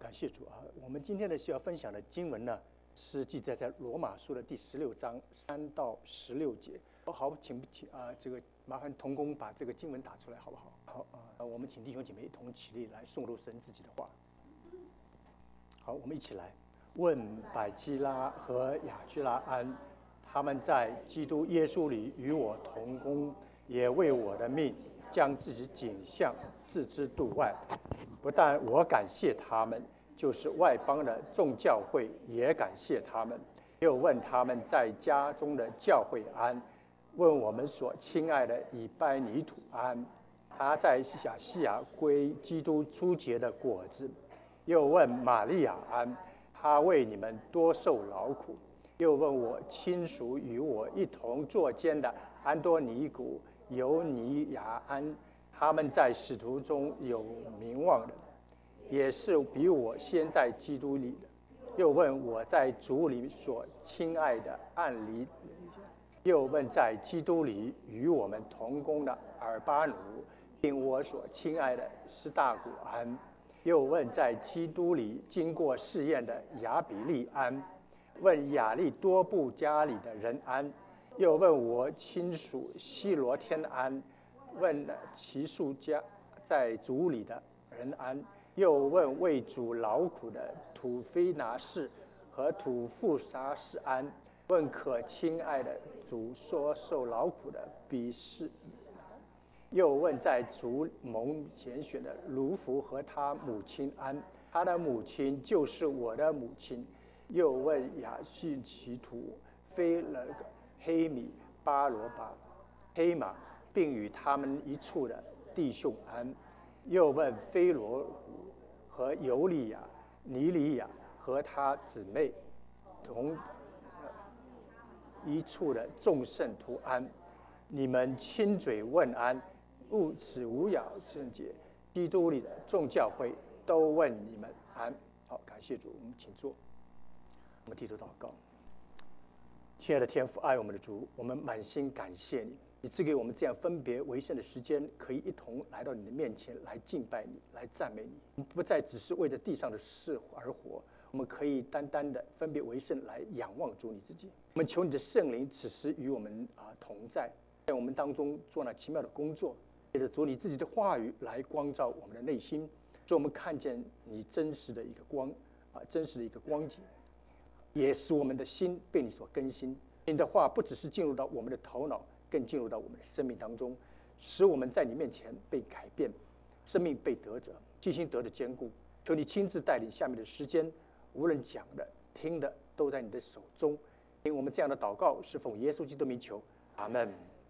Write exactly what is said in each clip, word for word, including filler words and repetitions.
感谢主啊！我们今天呢需要分享的经文呢，是记载在罗马书的第十六章三到十六节。我好，请不请啊？这个麻烦同工把这个经文打出来，好不好？好啊！我们请弟兄姐妹一同起立来诵读神自己的话。好，我们一起来问百基拉和雅居拉安，他们在基督耶稣里与我同工，也为我的命将自己颈项置之度外。不但我感谢他们，就是外邦的众教会也感谢他们。又问他们在家中的教会安，问我们所亲爱的以拜尼土安，他在亚细亚归基督初结的果子。又问玛利亚安，他为你们多受劳苦。又问我亲属与我一同作监的安多尼古、尤尼亚安，他们在使徒中有名望的，也是比我先在基督里的。又问我在主里所亲爱的暗里，又问在基督里与我们同工的尔巴努，并我所亲爱的斯大古安。又问在基督里经过试验的亚比利安，问亚利多布家里的人安。又问我亲属希罗天安，问其数家在主里的人安。又问为主劳苦的土非拿士和土富沙士安，问可亲爱的主所受劳苦的比士。又问在主蒙拣选的卢弗和他母亲安，他的母亲就是我的母亲。又问亚叙其土菲勒黑米巴罗巴黑马，并与他们一处的弟兄安。又问菲罗和尤利亚、尼利亚和他姊妹同一处的众圣徒安。你们亲嘴问安，勿此无咬圣洁，基督里的众教会都问你们安。好，感谢主，我们请坐。我们低头祷告。亲爱的天父，爱我们的主，我们满心感谢你，你赐给我们这样分别为圣的时间，可以一同来到你的面前来敬拜你，来赞美你。我们不再只是为着地上的事而活，我们可以单单的分别为圣来仰望主你自己。我们求你的圣灵此时与我们啊同在，在我们当中做那奇妙的工作，借着主你自己的话语来光照我们的内心，使我们看见你真实的一个光啊，真实的一个光景，也使我们的心被你所更新。你的话不只是进入到我们的头脑，更进入到我们的生命当中，使我们在你面前被改变，生命被得着，信心得着坚固。求你亲自带领下面的时间，无论讲的听的都在你的手中。听我们这样的祷告是奉耶稣基督名求，阿门。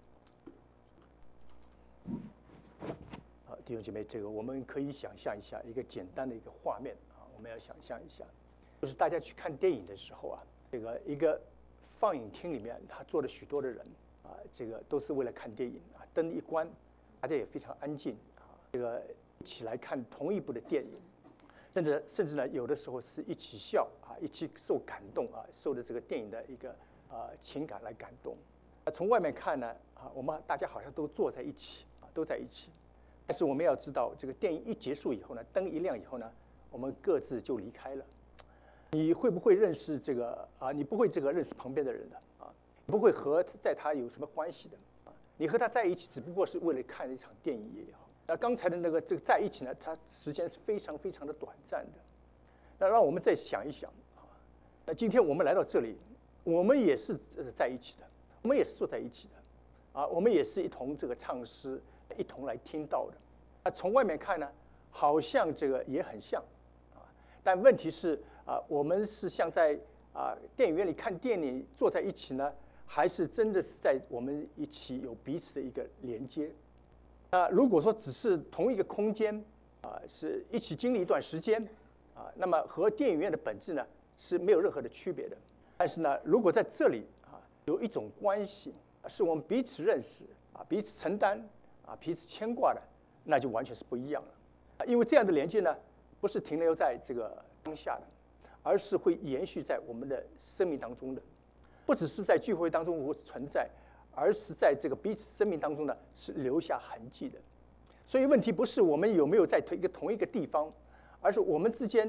好，弟兄姐妹，这个我们可以想象一下一个简单的一个画面啊，我们要想象一下，就是大家去看电影的时候啊，这个一个放映厅里面，他坐了许多的人啊，这个都是为了看电影啊，灯一关，大家也非常安静啊，这个一起来看同一部的电影，甚至甚至呢，有的时候是一起笑啊，一起受感动啊，受着这个电影的一个啊情感来感动。啊，从外面看呢啊，我们大家好像都坐在一起啊，都在一起。但是我们要知道，这个电影一结束以后呢，灯一亮以后呢，我们各自就离开了。你会不会认识这个啊？你不会这个认识旁边的人的啊，不会和在他有什么关系的啊？你和他在一起只不过是为了看一场电影也好。那刚才的那个这个在一起呢，它时间是非常非常的短暂的。那让我们再想一想啊，那今天我们来到这里，我们也是在一起的，我们也是坐在一起的啊，我们也是一同这个唱诗，一同来听到的。啊，从外面看呢，好像这个也很像啊，但问题是啊，我们是像在啊电影院里看电影坐在一起呢，还是真的是在我们一起有彼此的一个连接？啊，如果说只是同一个空间啊，是一起经历一段时间啊，那么和电影院的本质呢是没有任何的区别的。但是呢，如果在这里啊有一种关系，是我们彼此认识啊，彼此承担啊，彼此牵挂的，那就完全是不一样了。啊，因为这样的连接呢，不是停留在这个当下的，而是会延续在我们的生命当中的，不只是在聚会当中存在，而是在这个彼此生命当中呢是留下痕迹的。所以问题不是我们有没有在同一个同一个地方，而是我们之间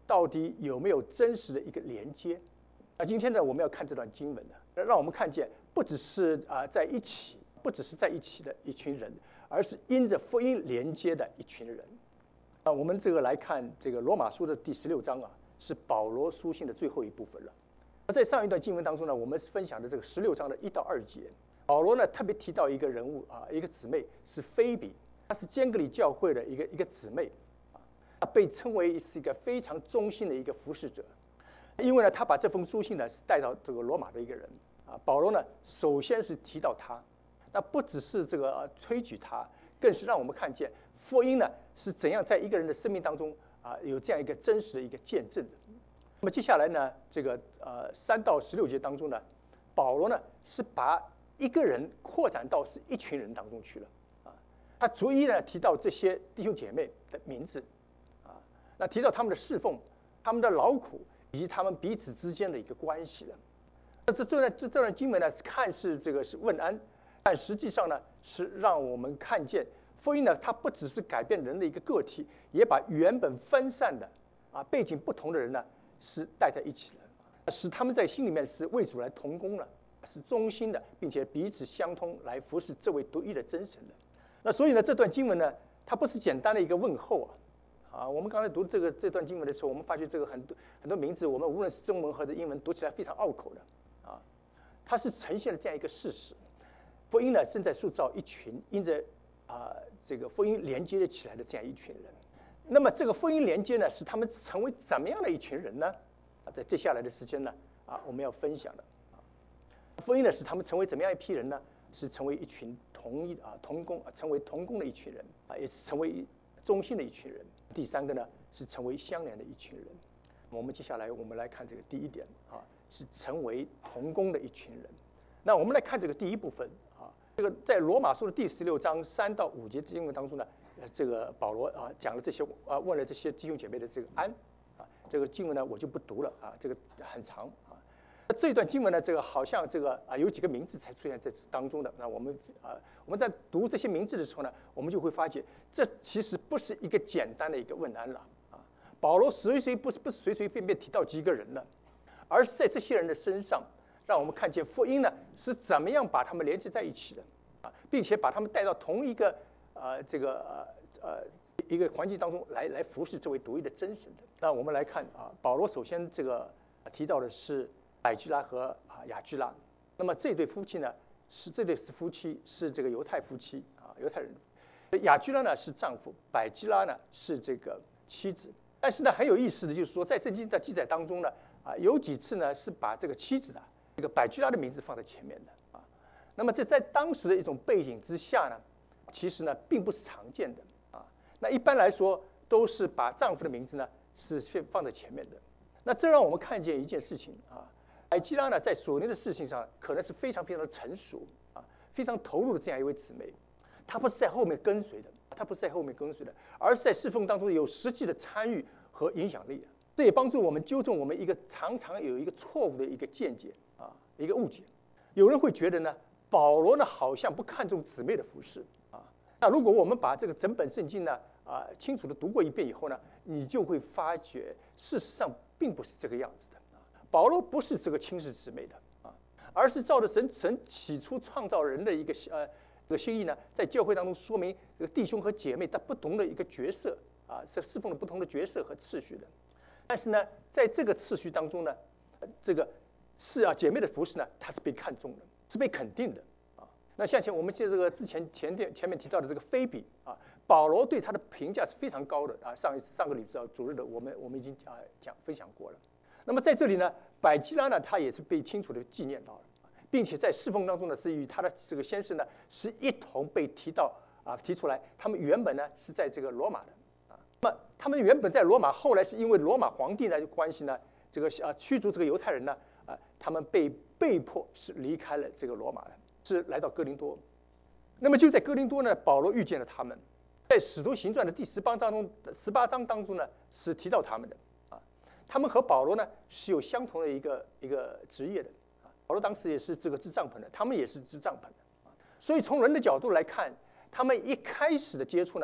到底有没有真实的一个连接？那今天呢，我们要看这段经文呢，让我们看见不只是啊在一起，不只是在一起的一群人，而是因着福音连接的一群人。啊，我们这个来看这个罗马书的第十六章啊，是保罗书信的最后一部分了。那在上一段经文当中呢，我们分享的这个十六章的一到二节，保罗呢特别提到一个人物啊，一个姊妹是菲比，她是坚格里教会的一个一个姊妹啊，她被称为是一个非常忠心的一个服侍者，因为呢，她把这封书信呢是带到这个罗马的一个人啊，保罗呢首先是提到她，那不只是这个、呃、推举她，更是让我们看见福音呢是怎样在一个人的生命当中啊有这样一个真实的一个见证的。那么接下来呢，这个呃三到十六节当中呢，保罗呢是把一个人扩展到是一群人当中去了啊，他逐一呢提到这些弟兄姐妹的名字啊，那提到他们的侍奉、他们的劳苦以及他们彼此之间的一个关系了。那这这段这这段经文呢，看似这个是问安，但实际上呢是让我们看见福音呢，它不只是改变人的一个个体，也把原本分散的啊背景不同的人呢是带在一起了，使他们在心里面是为主来同工了，是忠心的，并且彼此相通，来服侍这位独一的真神的。那所以呢，这段经文呢，它不是简单的一个问候啊，啊，我们刚才读这个这段经文的时候，我们发觉这个很多很多名字，我们无论是中文或者英文，读起来非常拗口的啊，它是呈现了这样一个事实：福音呢正在塑造一群因着啊这个福音连接了起来的这样一群人。那么这个福音连接呢，使他们成为怎么样的一群人呢？啊，在接下来的时间呢，啊，我们要分享的啊，福音呢，使他们成为怎么样一批人呢？是成为一群同一啊同工啊，成为同工的一群人啊，也是成为忠心的一群人。第三个呢，是成为相连的一群人。我们接下来我们来看这个第一点啊，是成为同工的一群人。那我们来看这个第一部分啊，这个在罗马书的第十六章三到五节经文当中呢。这个保罗啊讲了这些啊，问了这些弟兄姐妹的这个安啊，这个经文呢我就不读了啊，这个很长啊。这段经文呢，这个好像这个啊有几个名字才出现在当中的。那我们啊我们在读这些名字的时候呢，我们就会发觉这其实不是一个简单的一个问安了啊。保罗随随不是不是随随便便提到几个人了，而是在这些人的身上，让我们看见福音呢是怎么样把他们连接在一起的啊，并且把他们带到同一个。呃，这个呃呃一个环境当中来来服侍这位独一的真神的。那我们来看啊，保罗首先这个提到的是百基拉和啊雅居拉。那么这对夫妻呢，是这对夫妻是这个犹太夫妻啊，犹太人。雅居拉呢是丈夫，百基拉呢是这个妻子。但是呢，很有意思的就是说，在圣经的记载当中呢，啊有几次呢是把这个妻子的这个百基拉的名字放在前面的啊。那么这在当时的一种背景之下呢。其实呢，并不是常见的啊。那一般来说，都是把丈夫的名字呢是放在前面的。那这让我们看见一件事情啊，百基拉呢，在属灵的事情上，可能是非常非常的成熟啊，非常投入的这样一位姊妹。她不是在后面跟随的，她不是在后面跟随的，而是在侍奉当中有实际的参与和影响力。这也帮助我们纠正我们一个常常有一个错误的一个见解啊，一个误解。有人会觉得呢，保罗呢好像不看重姊妹的服侍。那如果我们把这个整本圣经呢啊清楚的读过一遍以后呢，你就会发觉事实上并不是这个样子的。保罗不是这个轻视姊妹的啊，而是照着神神起初创造人的一个呃这个心意呢，在教会当中说明这个弟兄和姐妹在不同的一个角色啊，是侍奉了不同的角色和次序的。但是呢，在这个次序当中呢，这个是啊姐妹的服侍呢，它是被看重的，是被肯定的。那像前我们现这个之前前前前面提到的这个菲比啊，保罗对他的评价是非常高的啊。上一上个礼拜主日的我们我们已经啊讲分享过了。那么在这里呢，百基拉呢，他也是被清楚的纪念到了，并且在侍奉当中呢，是与他的这个先生呢是一同被提到啊提出来。他们原本呢是在这个罗马的啊，那么他们原本在罗马，后来是因为罗马皇帝的关系呢，这个啊驱逐这个犹太人呢啊，他们被被迫是离开了这个罗马的。是来到哥林多，那么就在哥林多呢，保罗遇见了他们，在使徒行传的第十八章中，十八章当中呢是提到他们的啊，他们和保罗呢是有相同的一个一个职业的啊，保罗当时也是这个织帐篷的，他们也是织帐篷的啊，所以从人的角度来看，他们一开始的接触呢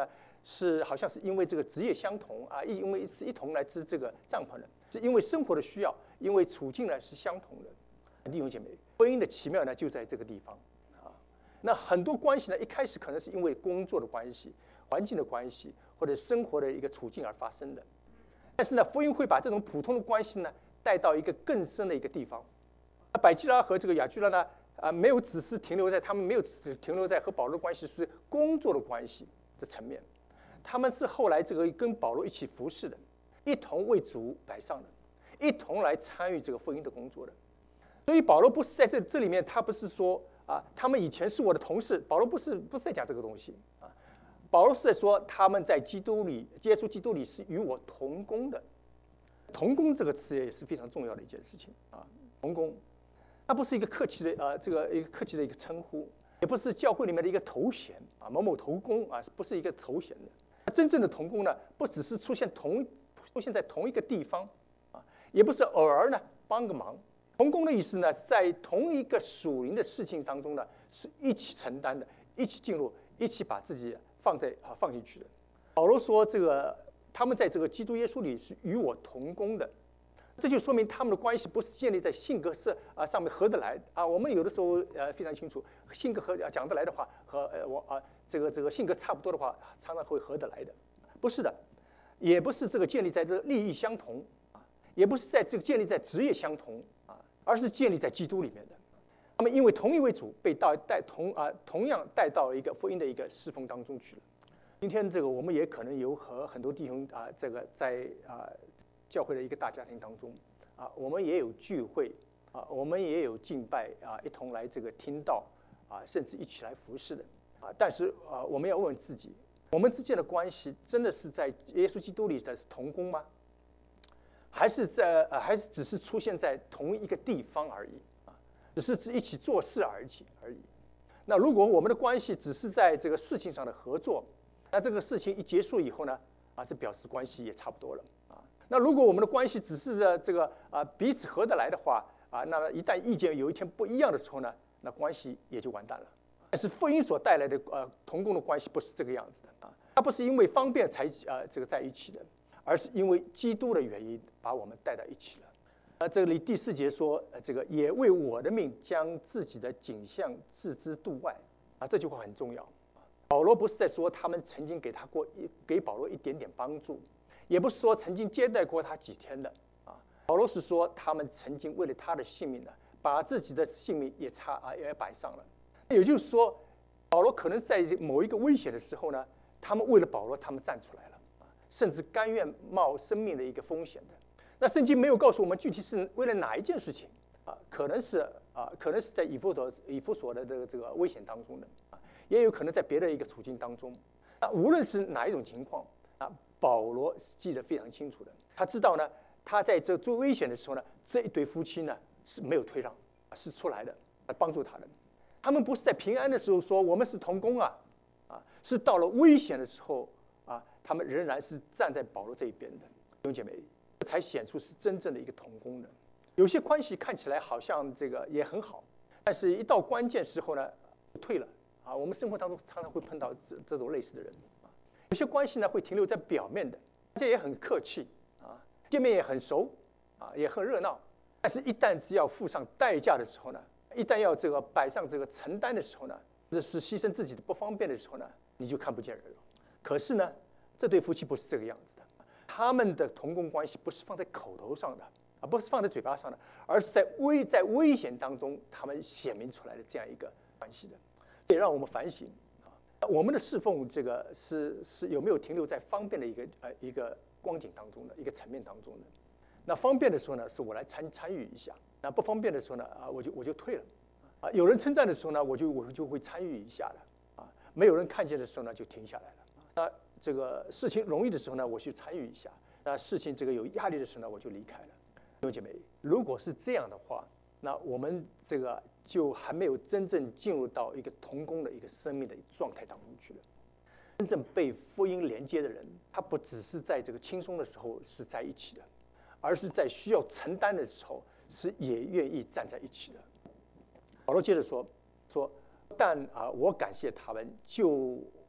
是好像是因为这个职业相同啊，因为是一同来织这个帐篷的，是因为生活的需要，因为处境呢是相同的。弟兄姐妹，婚姻的奇妙呢就在这个地方啊。那很多关系呢，一开始可能是因为工作的关系、环境的关系或者生活的一个处境而发生的，但是呢，福音会把这种普通的关系呢带到一个更深的一个地方。百基拉和这个雅居拉呢，啊，没有只是停留在他们没有只停留在和保罗的关系是工作的关系的层面，他们是后来这个跟保罗一起服侍的，一同为主摆上的，一同来参与这个福音的工作的。所以保罗不是在这这里面，他不是说啊，他们以前是我的同事，保罗不是不是在讲这个东西啊，保罗是在说他们在基督里，耶稣基督里是与我同工的。同工这个词也是非常重要的一件事情啊，同工。它不是一个客气的呃，这个一个客气的一个称呼，也不是教会里面的一个头衔啊，某某同工啊，不是一个头衔的。真正的同工呢，不只是出现同出现在同一个地方啊，也不是偶尔呢帮个忙。同工的意思呢，在同一个属灵的事情当中呢，是一起承担的，一起进入，一起把自己放在啊放进去的。保罗说，这个他们在这个基督耶稣里是与我同工的。这就说明他们的关系不是建立在性格是啊上面合得来啊。我们有的时候呃非常清楚，性格和讲得来的话和呃我啊这个这个性格差不多的话，常常会合得来的，不是的，也不是这个建立在这个利益相同啊，也不是在这个建立在职业相同啊，而是建立在基督里面的。他们因为同一位主被带带同啊同样带到一个福音的一个侍奉当中去了。今天这个我们也可能有和很多弟兄啊这个在啊。教会的一个大家庭当中啊，我们也有聚会啊，我们也有敬拜啊，一同来这个听道啊，甚至一起来服侍的啊。但是啊，我们要问问自己，我们之间的关系真的是在耶稣基督里的同工吗？还是在呃，还是只是出现在同一个地方而已啊？只是一起做事而已而已。那如果我们的关系只是在这个事情上的合作，那这个事情一结束以后呢，啊，这表示关系也差不多了。那如果我们的关系只是的这个啊彼此合得来的话啊，那么一旦意见有一天不一样的时候呢，那关系也就完蛋了。但是福音所带来的呃同工的关系不是这个样子的啊，它不是因为方便才呃这个在一起的，而是因为基督的原因把我们带到一起了。呃，这里第四节说，呃，这个也为我的命将自己的景象置之度外啊，这句话很重要。保罗不是在说他们曾经给他过一给保罗一点点帮助。也不是说曾经接待过他几天的啊，保罗是说他们曾经为了他的性命呢，把自己的性命也插啊也摆上了。也就是说，保罗可能在某一个危险的时候呢，他们为了保罗，他们站出来了啊，甚至甘愿冒生命的一个风险的。那圣经没有告诉我们具体是为了哪一件事情啊，可能是啊，可能是在以弗所以弗所的这个这个危险当中的啊，也有可能在别的一个处境当中。啊，无论是哪一种情况啊。保罗记得非常清楚的，他知道呢，他在这最危险的时候呢，这一对夫妻呢是没有退让，是出来的，来帮助他的。他们不是在平安的时候说我们是同工啊，啊，是到了危险的时候啊，他们仍然是站在保罗这一边的。弟兄姐妹，这才显出是真正的一个同工的。有些关系看起来好像这个也很好，但是一到关键时候呢，退了啊。我们生活当中常常会碰到这这种类似的人。有些关系呢会停留在表面的，这也很客气啊，见面也很熟啊，也很热闹。但是，一旦只要付上代价的时候呢，一旦要这个摆上这个承担的时候呢，这是牺牲自己的不方便的时候呢，你就看不见人了。可是呢，这对夫妻不是这个样子的，他们的同工关系不是放在口头上的啊，不是放在嘴巴上的，而是在危在危险当中，他们显明出来的这样一个关系的，也让我们反省。我们的侍奉这个是是有没有停留在方便的一个呃一个光景当中的一个层面当中的？那方便的时候呢，是我来参参与一下；那不方便的时候呢，啊，我就我就退了。啊，有人称赞的时候呢，我就我就会参与一下的。啊，没有人看见的时候呢，就停下来了。那这个事情容易的时候呢，我去参与一下；那事情这个有压力的时候呢，我就离开了。弟兄姐妹，如果是这样的话，那我们这个就还没有真正进入到一个同工的一个生命的状态当中去了。真正被福音连接的人，他不只是在这个轻松的时候是在一起的，而是在需要承担的时候是也愿意站在一起的。保罗接着说说，但啊，我感谢他们，就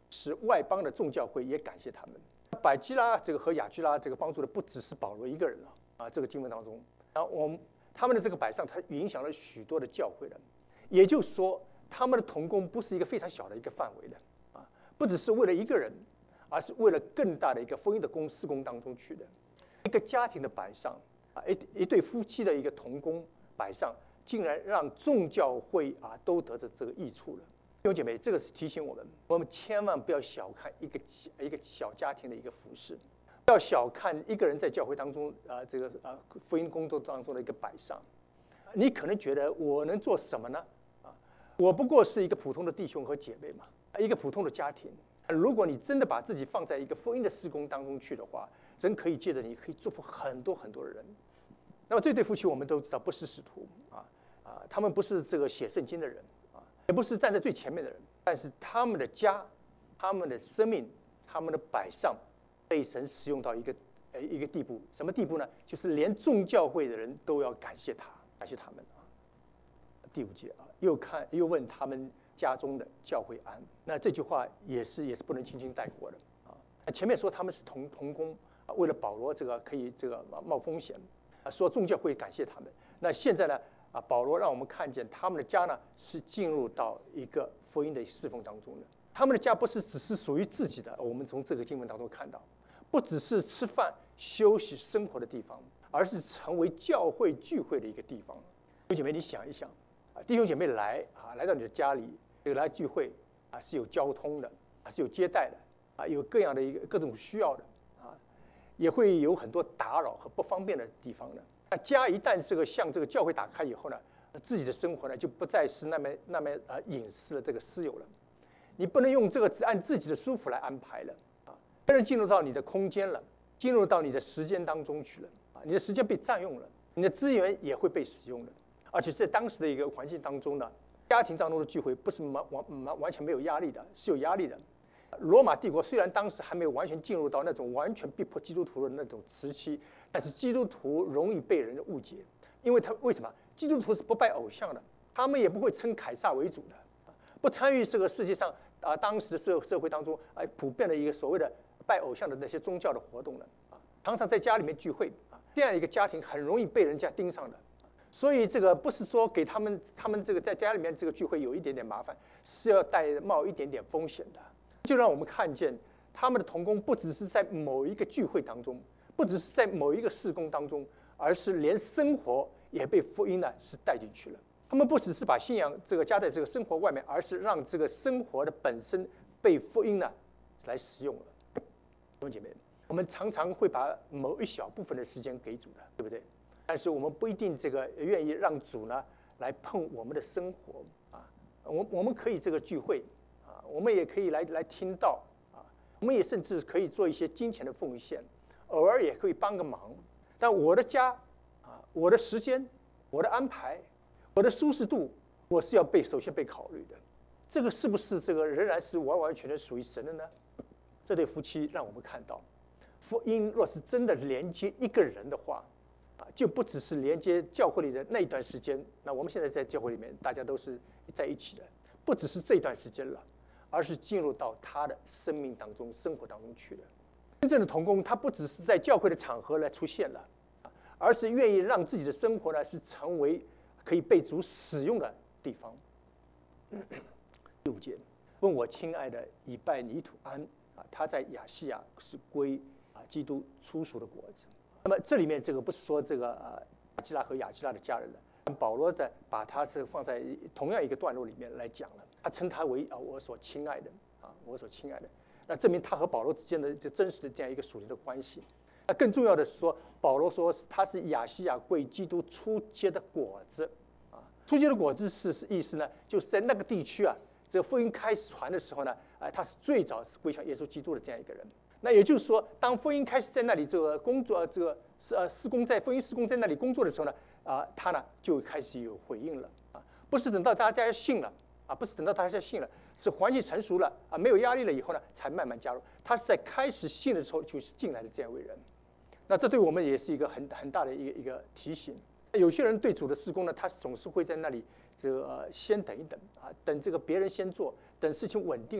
使外邦的众教会也感谢他们。百基拉这个和雅居拉这个帮助的不只是保罗一个人了啊，这个经文当中，啊，我们他们的这个摆上，它影响了许多的教会的，也就是说，他们的同工不是一个非常小的一个范围的啊，不只是为了一个人，而是为了更大的一个福音的工施工当中去的。一个家庭的摆上啊，一一对夫妻的一个同工摆上，竟然让众教会啊都得着这个益处了。弟兄姐妹，这个是提醒我们，我们千万不要小看一个一个小家庭的一个服事，不要小看一个人在教会当中啊、呃、这个啊、呃、福音工作当中的一个摆上。你可能觉得我能做什么呢？啊，我不过是一个普通的弟兄和姐妹嘛，一个普通的家庭。如果你真的把自己放在一个福音的事工当中去的话，人可以借着你可以祝福很多很多的人。那么这对夫妻我们都知道不是使徒啊啊，他们不是这个写圣经的人。也不是站在最前面的人，但是他们的家、他们的生命、他们的摆上，被神使用到一个呃一个地步。什么地步呢？就是连众教会的人都要感谢他，感谢他们啊。第五节啊，又看又问他们家中的教会安。那这句话也是也是不能轻轻带过的啊。前面说他们是同同工啊，为了保罗这个可以这个冒风险啊，说众教会感谢他们。那现在呢？啊，保罗让我们看见他们的家呢是进入到一个福音的侍奉当中的。他们的家不是只是属于自己的，我们从这个经文当中看到，不只是吃饭、休息、生活的地方，而是成为教会聚会的一个地方。弟兄姐妹，你想一想啊，弟兄姐妹来啊，来到你的家里，这个来聚会啊，是有交通的，啊是有接待的，啊有各样的一个各种需要的啊，也会有很多打扰和不方便的地方的。那家一旦这个向这个教会打开以后呢，自己的生活呢就不再是那么那么呃隐私的这个私有了。你不能用这个只按自己的舒服来安排了啊，别人进入到你的空间了，进入到你的时间当中去了啊，你的时间被占用了，你的资源也会被使用的。而且在当时的一个环境当中呢，家庭当中的聚会不是完完完全没有压力的，是有压力的。罗马帝国虽然当时还没有完全进入到那种完全逼迫基督徒的那种时期，但是基督徒容易被人误解，因为他为什么？基督徒是不拜偶像的，他们也不会称凯撒为主的，不参与这个世界上啊当时的社社会当中啊普遍的一个所谓的拜偶像的那些宗教的活动了啊，常常在家里面聚会啊，这样一个家庭很容易被人家盯上的。所以这个不是说给他们他们这个在家里面这个聚会有一点点麻烦，是要带冒一点点风险的。就让我们看见他们的同工不只是在某一个聚会当中，不只是在某一个事工当中，而是连生活也被福音呢是带进去了。他们不只是把信仰这个加在这个生活外面，而是让这个生活的本身被福音呢来使用了。弟兄姐妹，我们常常会把某一小部分的时间给主的，对不对？但是我们不一定这个愿意让主呢来碰我们的生活啊。我我们可以这个聚会。我们也可以来来听到啊，我们也甚至可以做一些金钱的奉献，偶尔也可以帮个忙。但我的家啊，我的时间，我的安排，我的舒适度，我是要被首先被考虑的。这个是不是这个仍然是完完全全属于神的呢？这对夫妻让我们看到，福音若是真的连接一个人的话啊，就不只是连接教会里的那一段时间。那我们现在在教会里面，大家都是在一起的，不只是这段时间了。而是进入到他的生命当中、生活当中去了。真正的同工，他不只是在教会的场合来出现了，而是愿意让自己的生活呢是成为可以被主使用的地方。第五节，问我亲爱的以拜尼土安啊，他在亚细亚是归啊基督初熟的果子。那么这里面这个不是说这个啊亚基拉和亚基拉的家人了。保罗在把他是放在同样一个段落里面来讲了，他称他为啊我所亲爱的啊我所亲爱的，那证明他和保罗之间的这真实的这样一个属灵的关系。那更重要的是说，保罗说他是亚细亚归基督初结的果子啊，初结的果子是意思呢，就是在那个地区啊，这个福音开始传的时候呢，啊他是最早是归向耶稣基督的这样一个人。那也就是说，当福音开始在那里这个工作，这个呃施工在福音施工在那里工作的时候呢。啊，他呢就开始有回应了啊，不是等到大家信了啊，不是等到大家信了，是环境成熟了啊，没有压力了以后呢，才慢慢加入。他是在开始信的时候就是进来的这样一位人，那这对我们也是一个很很大的一个一个提醒。有些人对主的事工呢，他总是会在那里这个、呃、先等一等啊，等这个别人先做，等事情稳定了，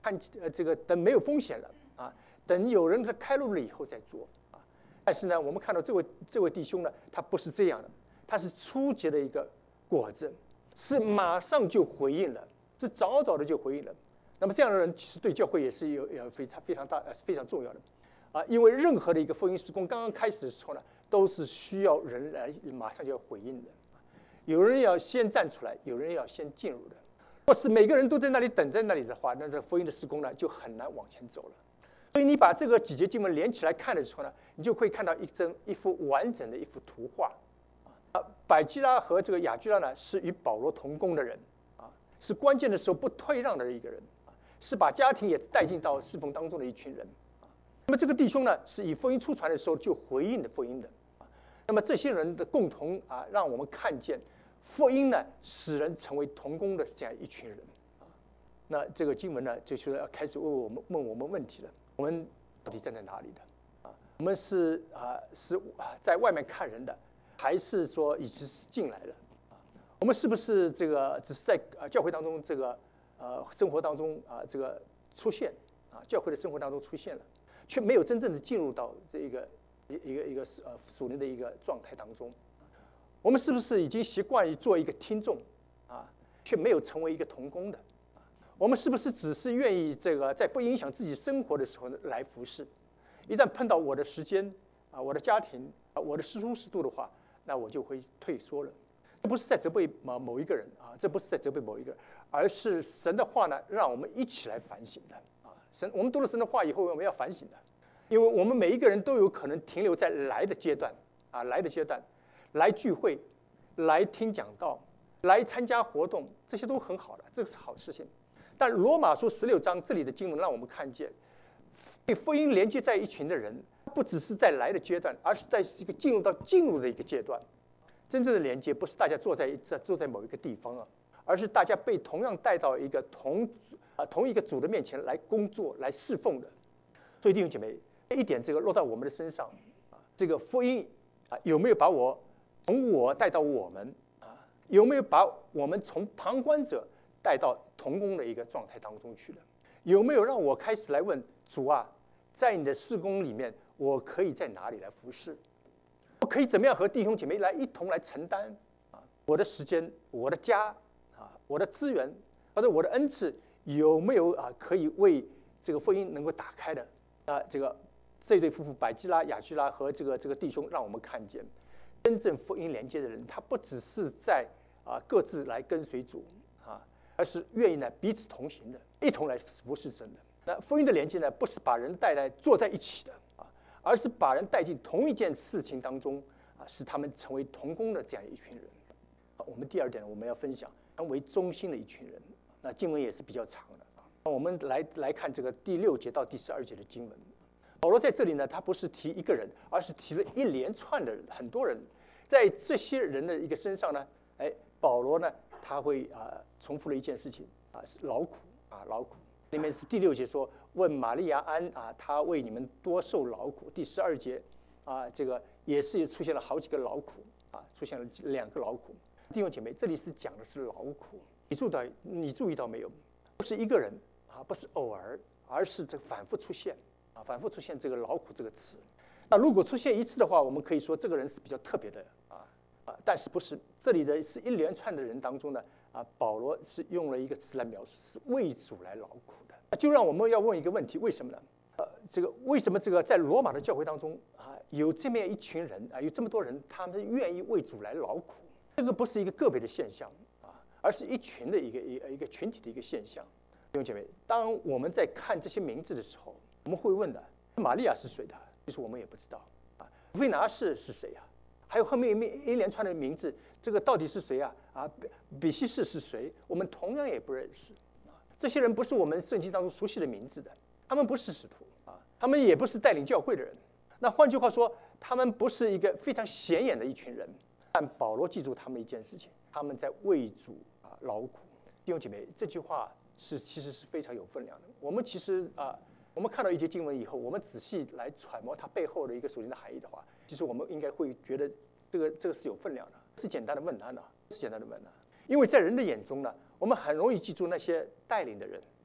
看呃这个等没有风险了啊，等有人在开路了以后再做啊。但是呢，我们看到这位这位弟兄呢，他不是这样的，他是初结的一个果子，是马上就回应了，是早早的就回应了。那么这样的人其实对教会也是有有非常非常大呃非常重要的啊，因为任何的一个福音事工刚刚开始的时候呢，都是需要人来马上就要回应的，有人要先站出来，有人要先进入的。若是每个人都在那里等在那里的话，那这福音的事工呢就很难往前走了。所以你把这个几节经文连起来看的时候呢，你就会看到一张一幅完整的一幅图画。啊，百基拉和这个雅居拉呢是与保罗同工的人啊，是关键的时候不退让的一个人啊，是把家庭也带进到侍奉当中的一群人啊。那么这个弟兄呢是以福音出传的时候就回应的福音的啊。那么这些人的共同啊，让我们看见福音呢使人成为同工的这样一群人啊。那这个经文呢就是要开始问我们问我们问题了，我们到底站在哪里的啊？我们是啊是在外面看人的，还是说已经是进来了啊？我们是不是这个只是在呃教会当中这个呃生活当中啊这个出现啊教会的生活当中出现了，却没有真正的进入到这一个一一个一个呃属灵的一个状态当中？我们是不是已经习惯于做一个听众啊，却没有成为一个同工的？我们是不是只是愿意这个在不影响自己生活的时候来服侍？一旦碰到我的时间啊、我的家庭啊、我的适中适度的话，那我就会退缩了。这不是在责备某某一个人啊，这不是在责备某一个人，而是神的话呢，让我们一起来反省的啊。神，我们读了神的话以后，我们要反省的，因为我们每一个人都有可能停留在来的阶段啊，来的阶段，来聚会，来听讲道，来参加活动，这些都很好的，这个是好事情。但罗马书十六章这里的经文让我们看见，被福音连接在一群的人，不只是在来的阶段，而是在这个进入到进入的一个阶段。真正的连接不是大家坐在在坐在某一个地方啊，而是大家被同样带到一个同啊同一个主的面前来工作、来侍奉的。所以弟兄姐妹，这一点这个落到我们的身上啊，这个福音啊有没有把我从我带到我们啊？有没有把我们从旁观者带到同工的一个状态当中去了？有没有让我开始来问主啊，在你的事工里面，我可以在哪里来服侍？我可以怎么样和弟兄姐妹来一同来承担啊？我的时间、我的家啊、我的资源或者我的恩赐，有没有啊可以为这个福音能够打开的啊？这个这对夫妇百基拉、雅居拉和这个这个弟兄，让我们看见真正福音连接的人，他不只是在啊各自来跟随主啊，而是愿意呢彼此同行的，一同来服侍神的。那福音的连接呢，不是把人带来坐在一起的啊，而是把人带进同一件事情当中啊，使他们成为同工的这样一群人。啊，我们第二点我们要分享成为中心的一群人。那经文也是比较长的啊，我们来来看这个第六节到第十二节的经文。保罗在这里呢，他不是提一个人，而是提了一连串的人，很多人。在这些人的一个身上呢，哎，保罗呢，他会啊、呃、重复了一件事情啊，是劳苦啊，劳苦。里面是第六节说，问玛利亚安啊，他为你们多受劳苦。第十二节啊，这个也是出现了好几个劳苦啊，出现了两个劳苦。弟兄姐妹，这里是讲的是劳苦，你注意到你注意到没有？不是一个人啊，不是偶尔，而是这反复出现啊，反复出现这个劳苦这个词。那如果出现一次的话，我们可以说这个人是比较特别的啊啊，但是不是这里的是一连串的人当中呢啊，保罗是用了一个词来描述，是为主来劳苦的。就让我们要问一个问题，为什么呢？呃，这个为什么这个在罗马的教会当中啊，有这么一群人啊，有这么多人，他们愿意为主来劳苦？这个不是一个个别的现象啊，而是一群的一个一个一个群体的一个现象。弟兄姐妹，当我们在看这些名字的时候，我们会问的：玛利亚是谁的？其实我们也不知道啊。维拿士是谁啊？还有后面一一连串的名字，这个到底是谁啊？啊，比比西士是谁？我们同样也不认识。这些人不是我们圣经当中熟悉的名字的，他们不是使徒啊，他们也不是带领教会的人。那换句话说，他们不是一个非常显眼的一群人。但保罗记住他们一件事情，他们在为主啊劳苦。弟兄姐妹，这句话是其实是非常有分量的。我们其实啊，我们看到一节经文以后，我们仔细来揣摩它背后的一个属灵的含义的话，其实我们应该会觉得这个这个是有分量的，是简单的问答呢，是简单的问答。因为在人的眼中呢，我们很容易记住那些带领的人啊，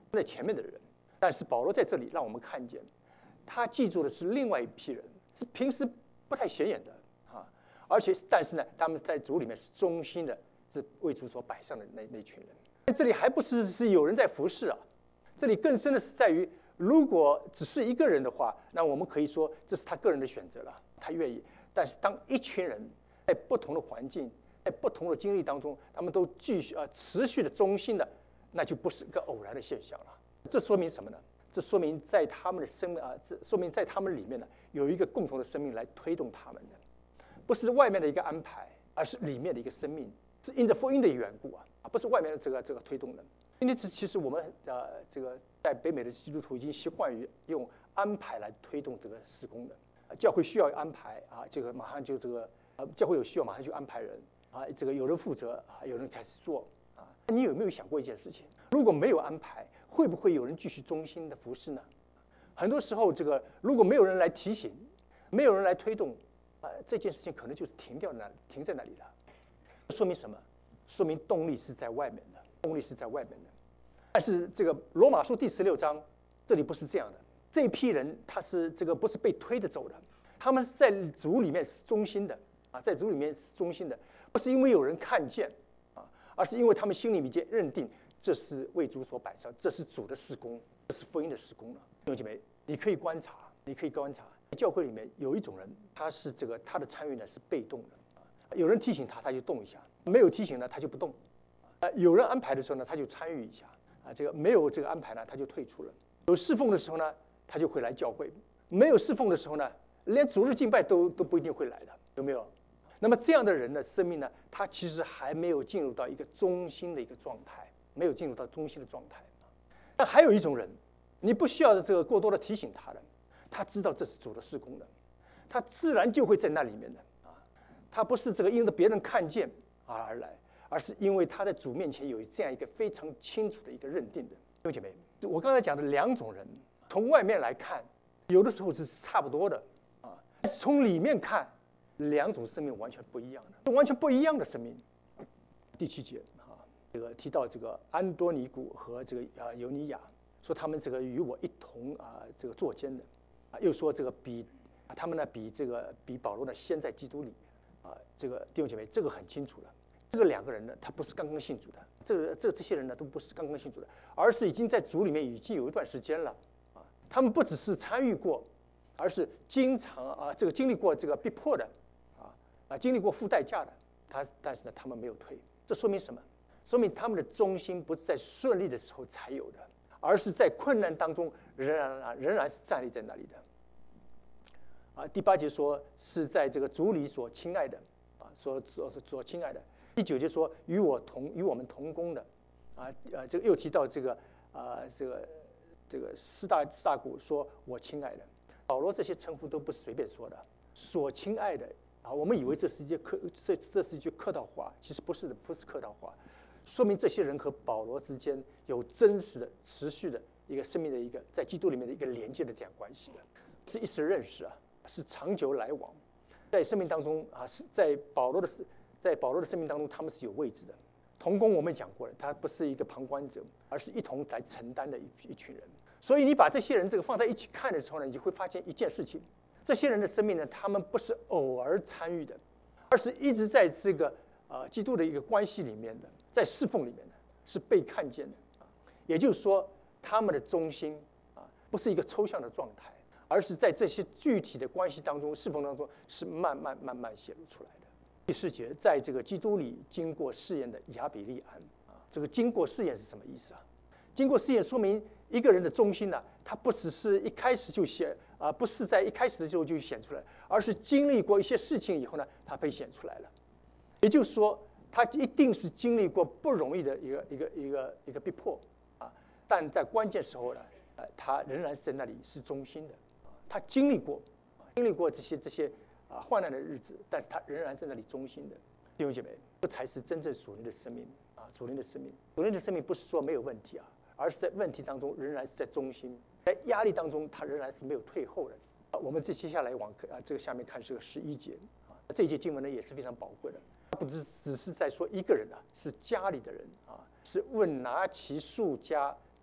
在前面的人。但是保罗在这里让我们看见，他记住的是另外一批人，是平时不太显眼的啊，而且但是呢，他们在主里面是忠心的，是为主所摆上的那那群人。这里还不是是有人在服侍啊，这里更深的是在于，如果只是一个人的话，那我们可以说这是他个人的选择了，他愿意。但是当一群人在不同的环境，在不同的经历当中，他们都继续啊持续的忠心的，那就不是个偶然的现象了。这说明什么呢？这说明在他们的生命啊，这说明在他们里面呢有一个共同的生命来推动他们的，不是外面的一个安排，而是里面的一个生命，是因着福音的缘故啊，不是外面的这个这个推动的。因此，其实我们呃这个在北美的基督徒已经习惯于用安排来推动这个事工的，教会需要安排啊，这个马上就这个呃教会有需要马上就安排人啊，这个有人负责啊，有人开始做啊。你有没有想过一件事情？如果没有安排，会不会有人继续忠心的服侍呢？很多时候，这个如果没有人来提醒，没有人来推动，啊、呃，这件事情可能就是停掉那停在那里了。说明什么？说明动力是在外面的，动力是在外面的。但是这个罗马书第十六章这里不是这样的，这一批人他是这个不是被推着走的，他们是在主里面是忠心的啊，在主里面是忠心的，不是因为有人看见啊，而是因为他们心里面认定。这是为主所摆上，这是主的事工，这是福音的事工了。弟兄姐妹，你可以观察，你可以观察，教会里面有一种人，他是这个他的参与呢是被动的，有人提醒他，他就动一下；没有提醒呢，他就不动。啊，有人安排的时候呢，他就参与一下；啊，这个没有这个安排呢，他就退出了。有侍奉的时候呢，他就会来教会；没有侍奉的时候呢，连主日敬拜都都不一定会来的，有没有？那么这样的人的生命呢，他其实还没有进入到一个忠心的一个状态。没有进入到忠心的状态。但还有一种人，你不需要这个过多的提醒他的，他知道这是主的事工的，他自然就会在那里面的啊。他不是这个因着别人看见而来，而是因为他在主面前有这样一个非常清楚的一个认定的。弟兄姐妹，我刚才讲的两种人，从外面来看，有的时候是差不多的啊，从里面看，两种生命完全不一样的，完全不一样的生命。第七节。这个提到这个安多尼古和这个啊尤尼亚，说他们这个与我一同啊这个作监的，啊又说这个比啊他们呢比这个比保罗呢先在基督里，啊这个弟兄姐妹这个很清楚了，这个两个人呢他不是刚刚信主的，这个这这些人呢都不是刚刚信主的，而是已经在主里面已经有一段时间了啊，他们不只是参与过，而是经常啊这个经历过这个逼迫的啊啊经历过付代价的，他但是呢他们没有退，这说明什么？说明他们的忠心不是在顺利的时候才有的，而是在困难当中仍然啊仍然是站立在那里的。啊，第八节说是在这个主里所亲爱的啊，所所所亲爱的。第九节说与我同与我们同工的，啊呃这个又提到这个啊这个这个四大四大古说我亲爱的。保罗这些称呼都不是随便说的，所亲爱的啊，我们以为这是一句客这这是一句客套话，其实不是的，不是客套话。说明这些人和保罗之间有真实的、持续的一个生命的一个在基督里面的一个连接的这样关系的，是一时认识啊，是长久来往，在生命当中啊，是在保罗的在保罗的生命当中，他们是有位置的。同工我们讲过了，他不是一个旁观者，而是一同来承担的一一群人。所以你把这些人这个放在一起看的时候呢，你就会发现一件事情：这些人的生命呢，他们不是偶尔参与的，而是一直在这个啊、呃、基督的一个关系里面的。在侍奉里面的是被看见的，也就是说，他们的忠心啊，不是一个抽象的状态，而是在这些具体的关系当中、侍奉当中，是慢慢慢慢显露出来的。第四节，在这个基督里经过试验的亚比利安啊，这个经过试验是什么意思啊？经过试验说明一个人的忠心呢、啊，他不只是一开始就显啊，不是在一开始的时候就显出来，而是经历过一些事情以后呢，他被显出来了。也就是说，他一定是经历过不容易的一个一个一个一个逼迫啊，但在关键时候呢，呃，他仍然是在那里是忠心的。他经历过，经历过这些这些啊患难的日子，但是他仍然在那里忠心的。弟兄姐妹，这才是真正属灵的生命啊！属灵的生命，属灵的生命不是说没有问题啊，而是在问题当中仍然是在忠心，在压力当中他仍然是没有退后的。啊，我们这接下来往啊这个下面看是个十一节啊，这一节经文呢也是非常宝贵的。不只只是在说一个人啊，是家里的人啊，是问拿其数家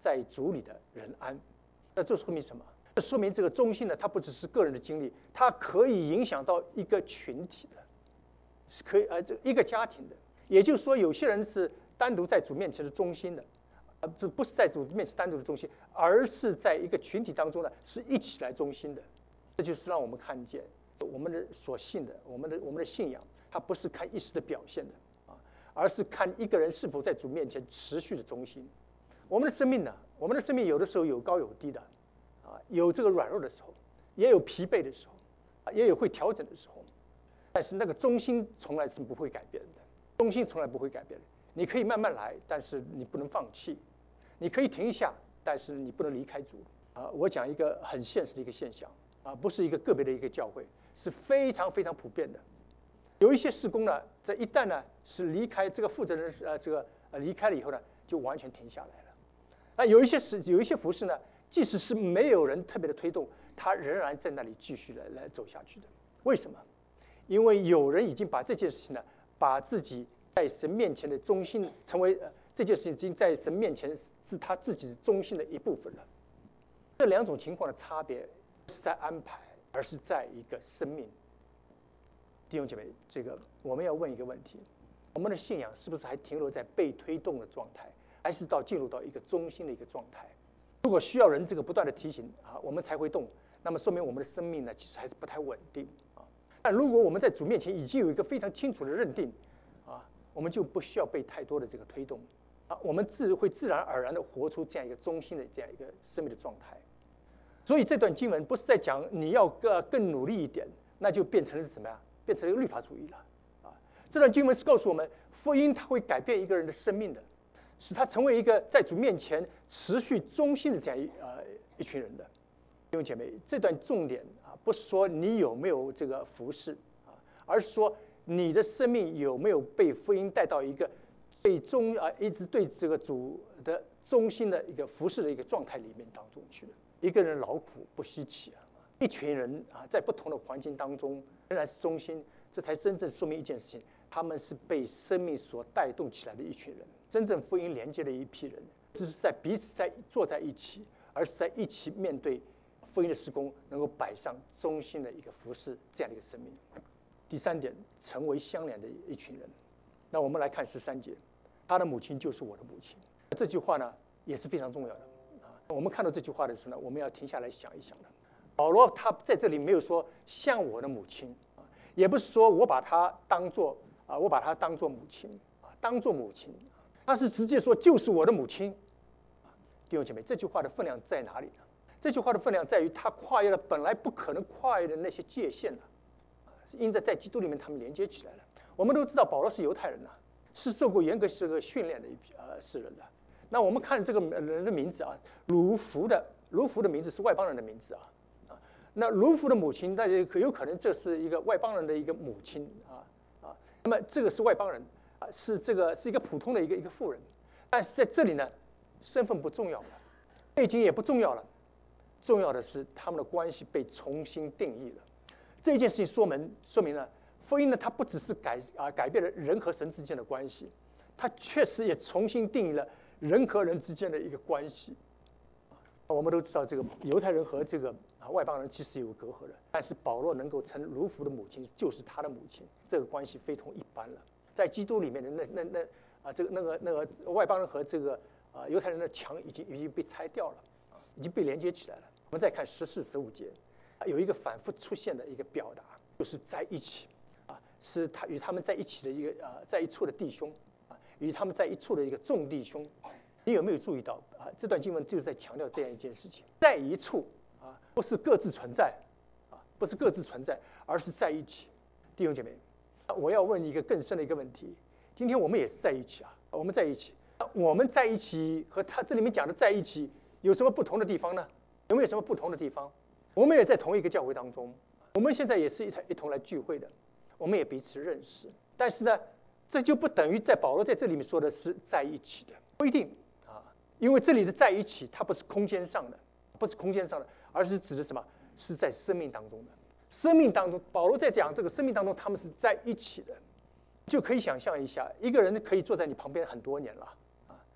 在主里的人安。那这说明什么？这说明这个忠心呢，它不只是个人的经历，它可以影响到一个群体的，是可以呃这一个家庭的。也就是说，有些人是单独在主面前是忠心的，呃不不是在主面前单独的忠心，而是在一个群体当中呢是一起来忠心的。这就是让我们看见我们的所信的，我们的我们的信仰，它不是看一时的表现的啊，而是看一个人是否在主面前持续的忠心。我们的生命呢，我们的生命有的时候有高有低的。啊，有这个软弱的时候，也有疲惫的时候，啊，也有会调整的时候，但是那个忠心从来是不会改变的，忠心从来不会改变的。你可以慢慢来，但是你不能放弃；你可以停一下，但是你不能离开主。啊，我讲一个很现实的一个现象，啊，不是一个个别的一个教会，是非常非常普遍的。有一些事工呢，这一旦呢是离开这个负责人，呃，这个呃离开了以后呢，就完全停下来了。啊，有一些是有一些服事呢。即使是没有人特别的推动，他仍然在那里继续来来走下去的。为什么？因为有人已经把这件事情呢，把自己在神面前的忠心，成为、呃、这件事情已经在神面前是他自己忠心的一部分了。这两种情况的差别不是在安排，而是在一个生命。弟兄姐妹，这个我们要问一个问题：我们的信仰是不是还停留在被推动的状态，还是到进入到一个忠心的一个状态？如果需要人这个不断的提醒啊，我们才会动，那么说明我们的生命呢，其实还是不太稳定啊。但如果我们在主面前已经有一个非常清楚的认定啊，我们就不需要被太多的这个推动啊，我们自会自然而然的活出这样一个忠心的这样一个生命的状态。所以这段经文不是在讲你要更更努力一点，那就变成了什么呀？变成了一个律法主义了啊。这段经文是告诉我们，福音它会改变一个人的生命的。使他成为一个在主面前持续忠心的这样一呃一群人的弟兄姐妹。这段重点啊，不是说你有没有这个服事啊，而是说你的生命有没有被福音带到一个最忠啊，一直对这个主的忠心的一个服事的一个状态里面当中去了。一个人劳苦不稀奇啊，一群人啊，在不同的环境当中仍然是忠心，这才真正说明一件事情。他们是被生命所带动起来的一群人，真正福音连接的一批人，只是在彼此在坐在一起，而是在一起面对福音的事工，能够摆上忠心的一个服事这样的一个生命。第三点，成为相连的一群人。那我们来看十三节，他的母亲就是我的母亲。这句话呢也是非常重要的啊。我们看到这句话的时候呢，我们要停下来想一想的。保罗他在这里没有说像我的母亲啊，也不是说我把他当作。啊，我把她当作母亲啊，当作母亲，他是直接说就是我的母亲。弟兄姐妹，这句话的分量在哪里呢？这句话的分量在于他跨越了本来不可能跨越的那些界限了，是因着在基督里面他们连接起来了。我们都知道保罗是犹太人呐、啊，是受过严格这个训练的一批呃世人的。那我们看这个人的名字啊，鲁孚的鲁孚的名字是外邦人的名字啊啊，那鲁孚的母亲，那就有可能这是一个外邦人的一个母亲啊。那么这个是外邦人啊，是这个是一个普通的一个一个妇人，但是在这里呢，身份不重要了，背景也不重要了，重要的是他们的关系被重新定义了。这件事情说明说明了福音呢，它不只是改啊改变了人和神之间的关系，它确实也重新定义了人和人之间的一个关系。我们都知道这个犹太人和这个啊外邦人其实有隔阂的，但是保罗能够称鲁孚的母亲就是他的母亲，这个关系非同一般了。在基督里面的那那那啊这个那个那个外邦人和这个啊犹太人的墙已经已经被拆掉了，已经被连接起来了。我们再看十四十五节，有一个反复出现的一个表达，就是在一起啊，是他与他们在一起的一个啊在一处的弟兄啊，与他们在一处的一个众弟兄。你有没有注意到啊？这段经文就是在强调这样一件事情，在一处啊，不是各自存在啊，不是各自存在，而是在一起。弟兄姐妹，我要问一个更深的一个问题：今天我们也是在一起啊，我们在一起，我们在一起和他这里面讲的在一起有什么不同的地方呢？有没有什么不同的地方？我们也在同一个教会当中，我们现在也是一一同来聚会的，我们也彼此认识。但是呢，这就不等于在保罗在这里面说的是在一起的，不一定。因为这里的在一起，它不是空间上的，不是空间上的，而是指的什么？是在生命当中的。生命当中，保罗在讲这个生命当中，他们是在一起的。就可以想象一下，一个人可以坐在你旁边很多年了啊，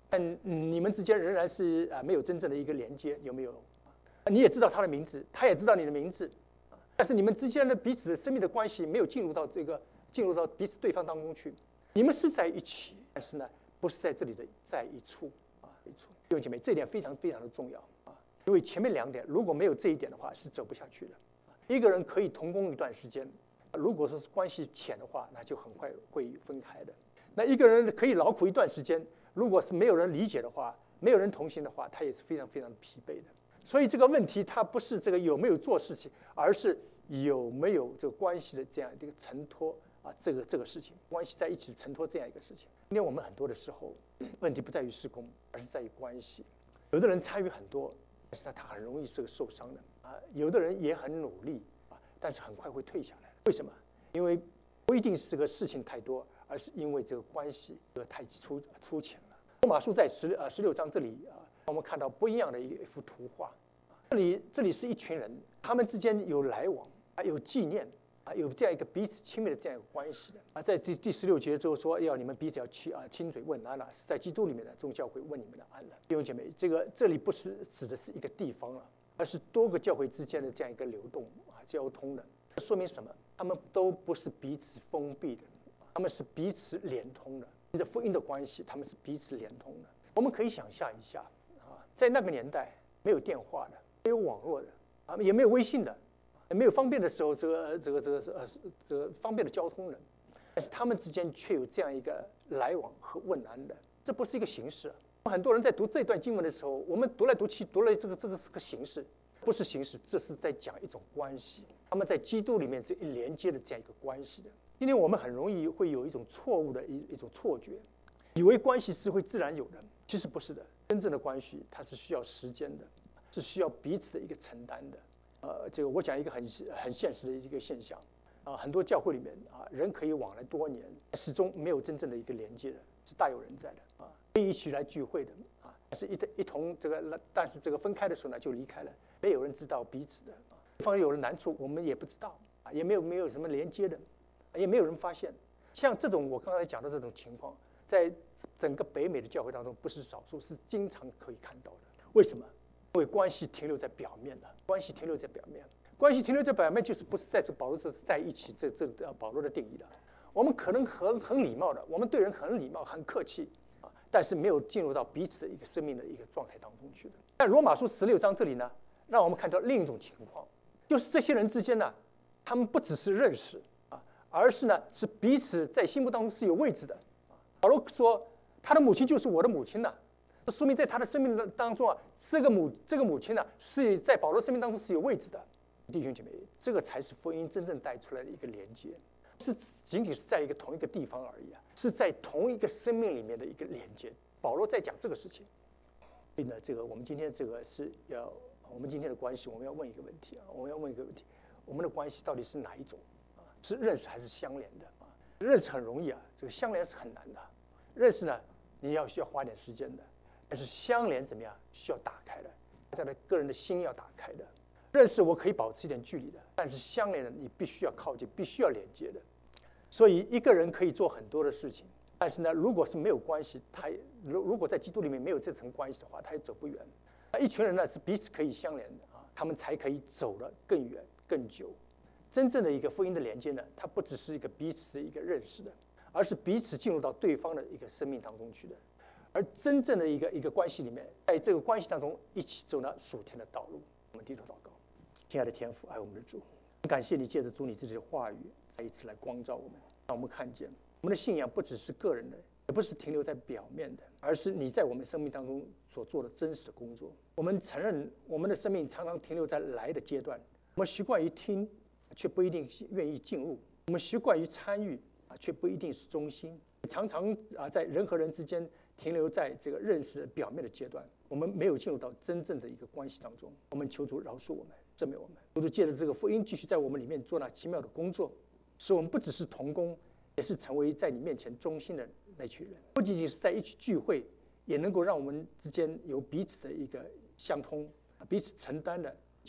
但你们之间仍然是啊没有真正的一个连接，有没有？你也知道他的名字，他也知道你的名字，但是你们之间的彼此的生命的关系没有进入到这个进入到彼此对方当中去。你们是在一起，但是呢，不是在这里的在一处啊一处。弟兄姐妹，这一点非常非常的重要啊，因为前面两点如果没有这一点的话，是走不下去的。一个人可以同工一段时间，如果说是关系浅的话，那就很快会分开的。那一个人可以劳苦一段时间，如果是没有人理解的话，没有人同行的话，他也是非常非常疲惫的。所以这个问题它不是这个有没有做事情，而是有没有这个关系的这样一个承托啊，这个这个事情关系在一起承托这样一个事情。因为我们很多的时候问题不在于事工，而是在于关系。有的人参与很多，但是呢他很容易是个受伤的啊；有的人也很努力啊，但是很快会退下来。为什么？因为不一定是这个事情太多，而是因为这个关系这个太粗粗浅了。罗马书在十呃十六章这里啊，我们看到不一样的一幅图画。这里这里是一群人，他们之间有来往啊，有纪念啊，有这样一个彼此亲密的这样一个关系的啊。在第第十六节之后说，要你们彼此要亲啊亲嘴问安了，是在基督里面的众教会问你们的安了。弟兄姐妹，这个这里不是指的是一个地方了，而是多个教会之间的这样一个流动啊交通的。这说明什么？他们都不是彼此封闭的，他们是彼此连通的。因着福音的关系，他们是彼此连通的。我们可以想象一下啊，在那个年代没有电话的，没有网络的啊，也没有微信的，也没有方便的时候，这个这个这个呃这个方便的交通的，但是他们之间却有这样一个来往和问安的，这不是一个形式。很多人在读这段经文的时候，我们读来读去，读了这个这个是个形式，不是形式，这是在讲一种关系。他们在基督里面是连接的这样一个关系的。今天我们很容易会有一种错误的一一种错觉，以为关系是会自然有的，其实不是的。真正的关系它是需要时间的，是需要彼此的一个承担的。呃，这个我讲一个很很现实的一个现象啊，很多教会里面啊，人可以往来多年，始终没有真正的一个连接的，是大有人在的啊，可以一起来聚会的啊，但是一一同这个，但是这个分开的时候呢，就离开了，没有人知道彼此的啊，对方有了难处，我们也不知道啊，也没有没有什么连接的。也没有人发现，像这种我刚才讲的这种情况，在整个北美的教会当中不是少数，是经常可以看到的。为什么？因为关系停留在表面了，关系停留在表面，关系停留在表面，就是不是在这保罗这是在一起，这这呃保罗的定义的。我们可能很很礼貌的，我们对人很礼貌、很客气啊，但是没有进入到彼此的一个生命的一个状态当中去的。但罗马书十六章这里呢，让我们看到另一种情况，就是这些人之间呢，他们不只是认识。而是呢，是彼此在心目当中是有位置的。保罗说，他的母亲就是我的母亲呢，这说明在他的生命当中啊，这个母这个母亲呢，是在保罗生命当中是有位置的。弟兄姐妹，这个才是福音真正带出来的一个连接，是仅仅是在一个同一个地方而已啊，是在同一个生命里面的一个连接。保罗在讲这个事情，所以呢，这个我们今天这个是要我们今天的关系，我们要问一个问题啊，我们要问一个问题，我们的关系到底是哪一种？是认识还是相连的啊？认识很容易啊，这个相连是很难的。认识呢，你要需要花点时间的，但是相连怎么样？需要打开的，大家的个人的心要打开的。认识我可以保持一点距离的，但是相连的你必须要靠近，必须要连接的。所以一个人可以做很多的事情，但是呢，如果是没有关系，他如如果在基督里面没有这层关系的话，他也走不远。那一群人呢是彼此可以相连的啊，他们才可以走得更远更久。真正的一个福音的连接呢，它不只是一个彼此的一个认识的，而是彼此进入到对方的一个生命当中去的。而真正的一个一个关系里面，在这个关系当中一起走了属天的道路。我们低头祷告，亲爱的天父，爱我们的主，感谢你借着主你自己的话语，再一次来光照我们，让我们看见我们的信仰不只是个人的，也不是停留在表面的，而是你在我们生命当中所做的真实的工作。我们承认我们的生命常常停留在来的阶段，我们习惯于听，却不一定愿意进入；我们习惯于参与啊，却不一定是忠心。常常啊，在人和人之间停留在这个认识的表面的阶段，我们没有进入到真正的一个关系当中。我们求主饶恕我们，赦免我们。求主借着这个福音，继续在我们里面做那奇妙的工作，使我们不只是同工，也是成为在你面前忠心的那群人。不仅仅是在一起聚会，也能够让我们之间有彼此的一个相通，彼此承担的。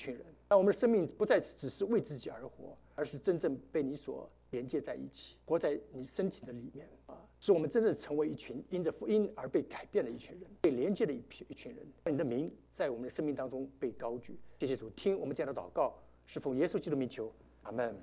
群人，让我们的生命不再只是为自己而活，而是真正被你所连接在一起，活在你身体的里面啊，使我们真正成为一群因着福音而被改变的一群人，被连接的一批一群人。让你的名在我们的生命当中被高举。谢谢主，听我们这样的祷告，是奉耶稣基督名求，阿们。